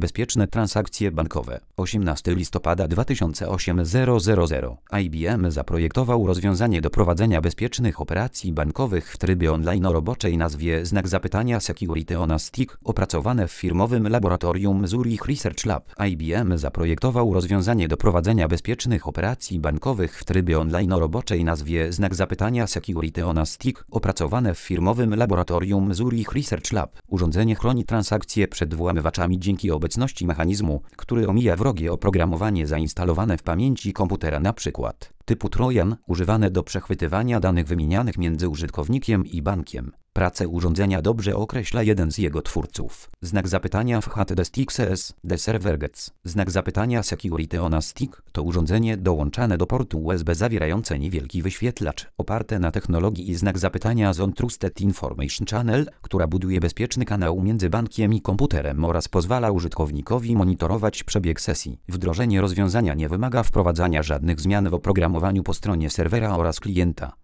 Bezpieczne transakcje bankowe. 18 listopada 2008 IBM zaprojektował rozwiązanie do prowadzenia bezpiecznych operacji bankowych w trybie online o roboczej nazwie znak zapytania Security on a Stick, opracowane w firmowym laboratorium Zurich Research Lab. IBM zaprojektował rozwiązanie do prowadzenia bezpiecznych operacji bankowych w trybie online o roboczej nazwie znak zapytania Security on a Stick, opracowane w firmowym laboratorium Zurich Research Lab. Urządzenie chroni transakcje przed włamywaczami dzięki obecności mechanizmu, który omija wrogie oprogramowanie zainstalowane w pamięci komputera, np. typu Trojan, używane do przechwytywania danych wymienianych między użytkownikiem i bankiem. Pracę urządzenia dobrze określa jeden z jego twórców. Znak zapytania FHT the Stick says, the server gets. Znak zapytania Security on a Stick to urządzenie dołączane do portu USB zawierające niewielki wyświetlacz, oparte na technologii i znak zapytania Zone Trusted Information Channel, która buduje bezpieczny kanał między bankiem i komputerem oraz pozwala użytkownikowi monitorować przebieg sesji. Wdrożenie rozwiązania nie wymaga wprowadzania żadnych zmian w oprogramowaniu po stronie serwera oraz klienta.